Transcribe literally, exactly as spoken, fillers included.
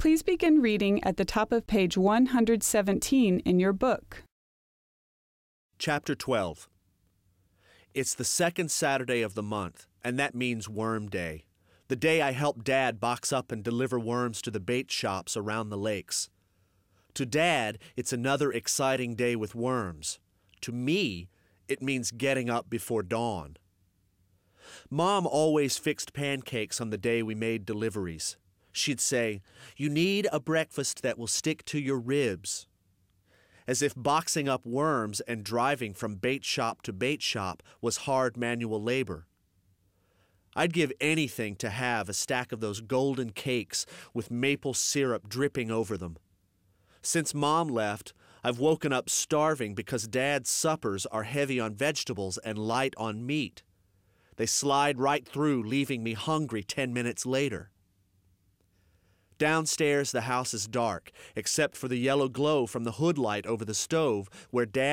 Please begin reading at the top of page one hundred seventeen in your book. Chapter twelve. It's the second Saturday of the month, and that means Worm Day, the day I help Dad box up and deliver worms to the bait shops around the lakes. To Dad, it's another exciting day with worms. To me, it means getting up before dawn. Mom always fixed pancakes on the day we made deliveries. She'd say, "You need a breakfast that will stick to your ribs." As if boxing up worms and driving from bait shop to bait shop was hard manual labor. I'd give anything to have a stack of those golden cakes with maple syrup dripping over them. Since Mom left, I've woken up starving because Dad's suppers are heavy on vegetables and light on meat. They slide right through, leaving me hungry ten minutes later. Downstairs, the house is dark, except for the yellow glow from the hood light over the stove where Dad